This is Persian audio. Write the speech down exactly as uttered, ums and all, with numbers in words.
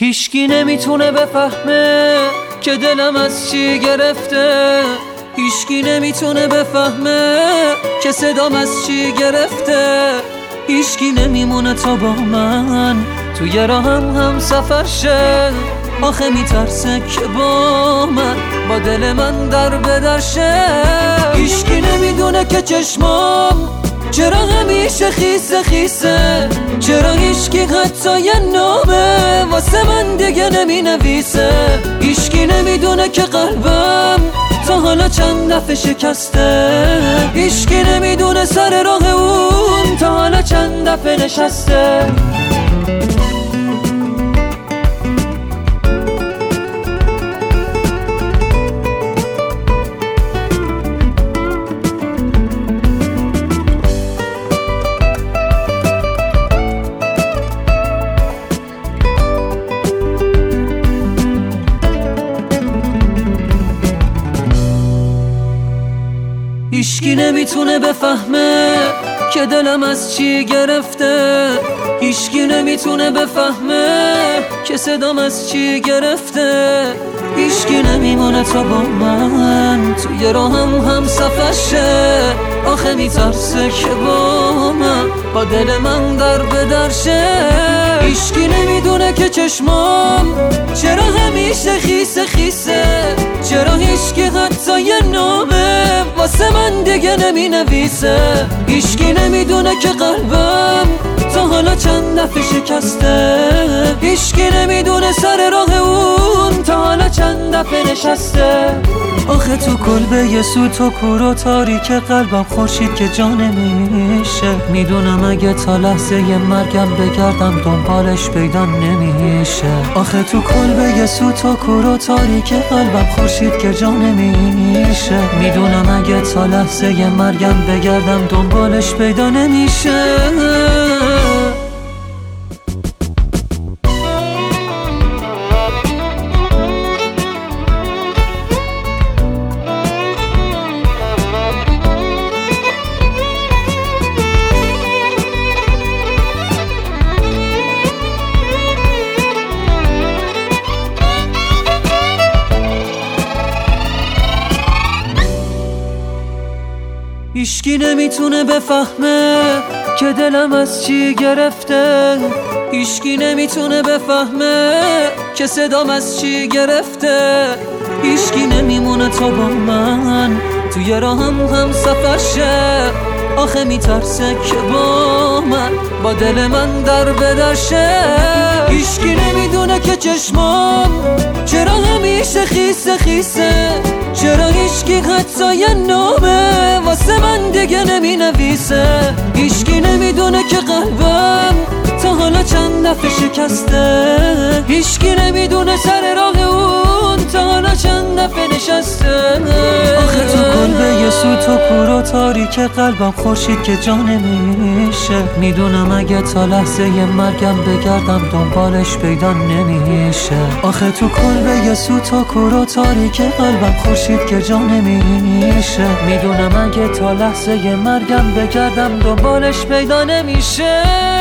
هیچکی نمیتونه بفهمه که دلم از چی گرفته، هیچکی نمیتونه بفهمه که صدام از چی گرفته، هیچکی نمیمونه تا با من توی راهم هم سفر شه. آخه میترسه که با من با دل من در بدر شه. هیچکی نمیدونه که چشمام چرا همیشه خیسه خیسه، چرا هیچکی حتی یه نامه واسه من دیگه نمی نویسه. هیچکی نمیدونه که قلبم تا حالا چند دفعه شکسته، هیچکی نمیدونه سر راه اون تا حالا چند دفعه نشسته. هیچکی نمیتونه بفهمه که دلم از چی گرفته، هیچکی نمیتونه بفهمه که صدام از چی گرفته، هیچکی نمیمونه تا با من توی راهم هم سفر شه. آخه میترسه که با من با دل من در بدر شه. هیچکی نمیدونه که چشمام چرا همیشه خیسه خیسه، چرا هیچکی حتی یه نامه واسه من دیگه نمی نویسه. هیچکی نمیدونه که قلبم تا حالا چند دفعه شکسته، هیچکی نمیدونه سر راه اون تا حالا چند دفعه نشسته. آخه تو کلبه یه سوت و کور و تاریک قلبم خورشید که جا نمیشه. میدونم اگه تا لحظه یه مرگم بگردم دنبالش پیدا نمیشه. آخه تو کلبه یه سوت و کور و تاریک قلبم خورشید که جا نمیشه. میدونم اگه تا لحظه یه مرگم بگردم دنبالش پیدا نمیشه. هیچکی نمیتونه بفهمه که دلم از چی گرفته، هیچکی نمیتونه بفهمه که صدام از چی گرفته، هیچکی نمیمونه تا با من توی راهم هم سفر شه. آخه میترسه که با من با دل من در بدر شه. هیچکی نمیدونه که چشمام چرا همیشه خیسه خیسه، چرا هیچکی حتی یه نامه واسه من دیگه نمی نویسه. هیچکی نمیدونه که قلبم تا حالا چند دفعه شکسته، هیچکی نمیدونه سر راه اون تا حالا چند دفعه نشسته. آخه تو کلبه یه سوت و کور و تاریک قلبم خورشید که جا نمیشه. میدونم اگه تا لحظه یه مرگم بگردم دنبالش پیدا نمیشه. آخه تو کلبه یه سوت و کور و تاریک قلبم خورشید که جا نمیشه. میدونم اگه تا لحظه یه مرگم بگردم دنبالش پیدا نمیشه.